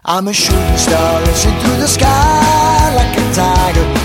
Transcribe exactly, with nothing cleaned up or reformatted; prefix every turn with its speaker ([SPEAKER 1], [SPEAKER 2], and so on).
[SPEAKER 1] I'm a shooting star racing through the sky like a tiger.